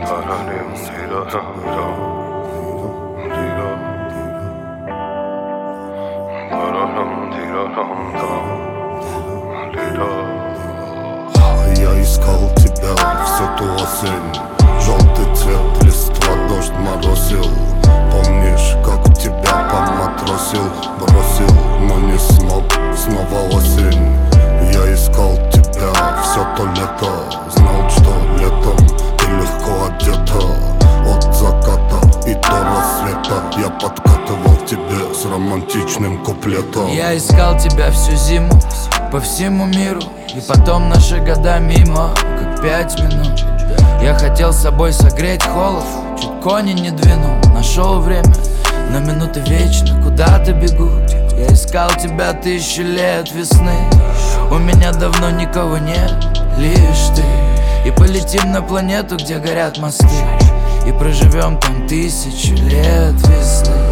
Я искал тебя всю ту осень. Желтый цвет, листва, дождь моросил. Помнишь, как тебя поматросил? Бросил, но не смог, снова осень. Я искал тебя все то лето. Знал, что летом ты легко одета. От заката и до рассвета я подкатывал к тебе с романтичным куплетом. Я искал тебя всю зиму по всему миру, и потом наши года мимо, как 5 минут. Я хотел с собой согреть холод, чуть кони не двинул. Нашел время, но минуты вечно куда-то бегут. Я искал тебя 1000 лет весны. У меня давно никого нет, лишь ты. И полетим на планету, где горят мосты, и проживем там 1000 лет весны.